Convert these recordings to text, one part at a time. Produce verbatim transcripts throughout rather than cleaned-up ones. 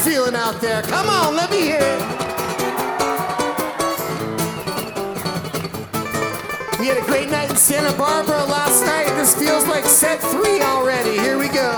feeling out there? Come on, let me hear it. We had a great night in Santa Barbara last night. This feels like set three already. Here we go.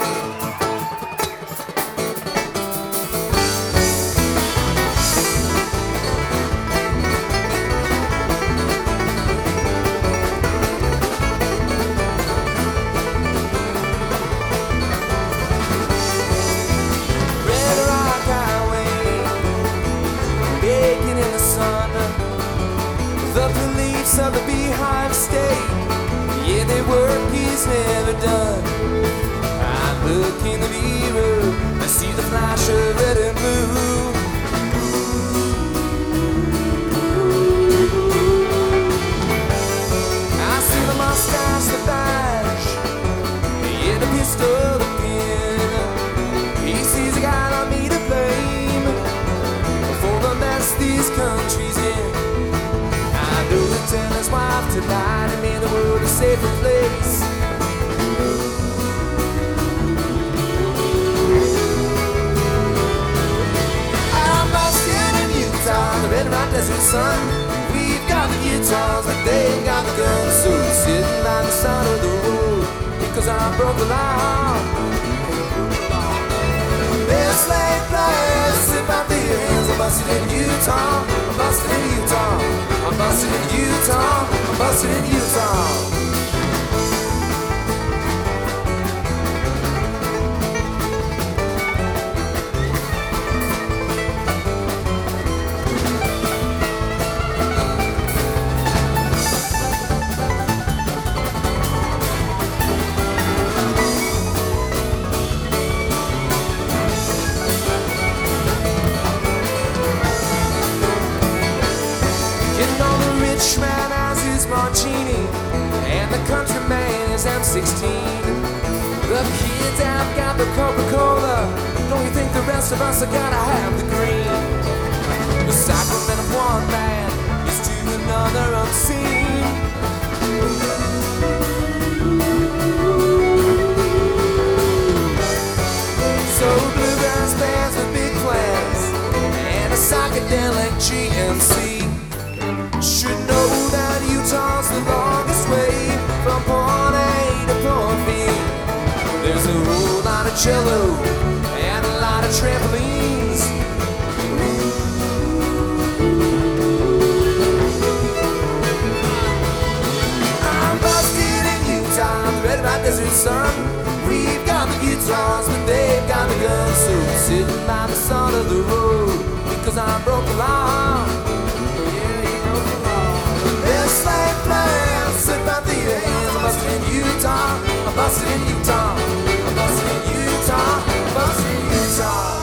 Of the Beehive State, yeah, they work he's never done. I look in the mirror and see the flash of red and blue. I see the mustache, the badge, yeah, the pistol, the pin. He sees a guy like me to blame for the mess these countries in. Tell his wife to lie to me, the world a safer place. I'm busted in Utah, the red rock desert sun. We've got the guitars, but they've got the guns. So we're sitting by the side of the road because I broke the law. They're slave players, sit by their hands. I'm busted in Utah, I'm busted in Utah. I'm busted in Utah, I'm busted in Utah. I'm sixteen. The kids have got the Coca-Cola. Don't you think the rest of us are gotta have the green? The sacrament of one man is to another obscene. So bluegrass bands with big plans and a psychedelic G M C should know that Utah's the longest way from point A to point B. There's a whole lot of cello and a lot of trampolines. I'm busted in Utah, the red rock desert sun. We've got the guitars, but they've got the guns. So we're sitting by the side of the road because I broke the law. Yeah, you broke the law. They're slave players, sit by the hands. I'm busted in Utah, I'm busted in Utah, I'm busted in Utah, I'm busted in Utah.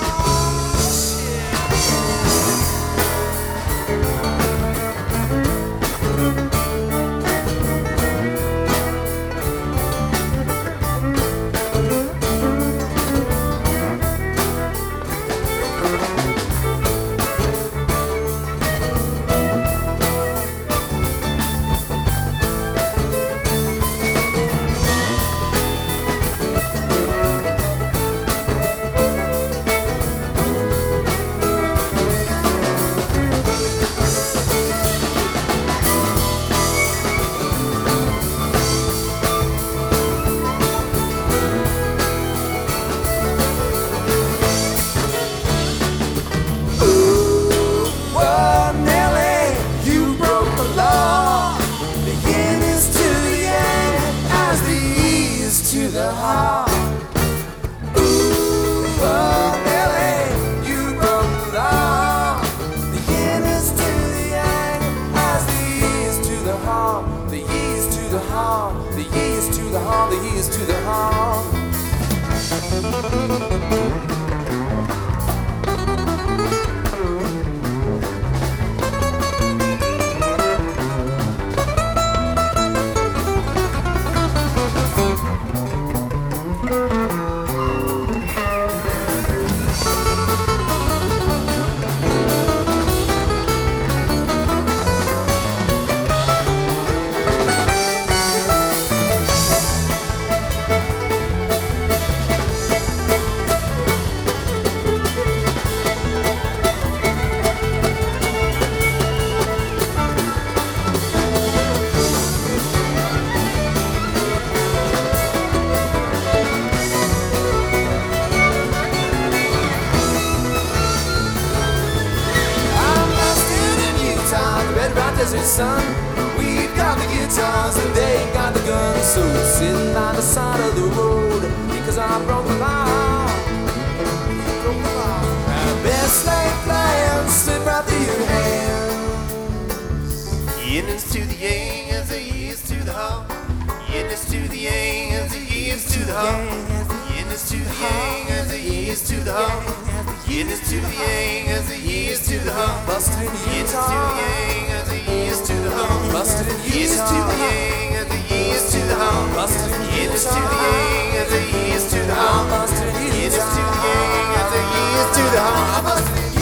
sitting by the side of the road because I broke the law. Broke the law. Best laid plans slip right through your hands. Yinners to the yang as the years to the ho. Yinners to the yang as the years to the ho. Yinners to the yang as the years to the ho. Yinners to the yang as the years to the ho. Busted in Yinners to Utah. the yang as the years to the ho. Busted in Yinners to the Utah. yang as the years to the ho. Busted in Yinners to the Utah. yang as the years to the ho. Busted in Yinners to the Utah. yang as the years to the ho. I'm busted in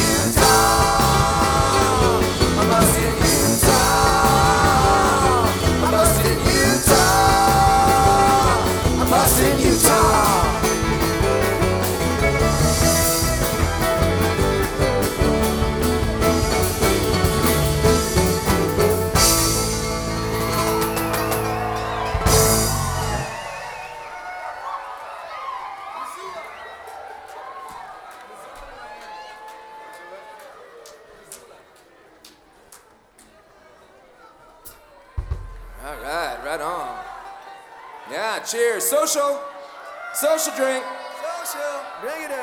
Utah. I'm busted in Utah. I'm busted in Utah. I'm busted in Utah. All right, right on. Yeah, cheers. Social. Social drink. Social. Bring it up.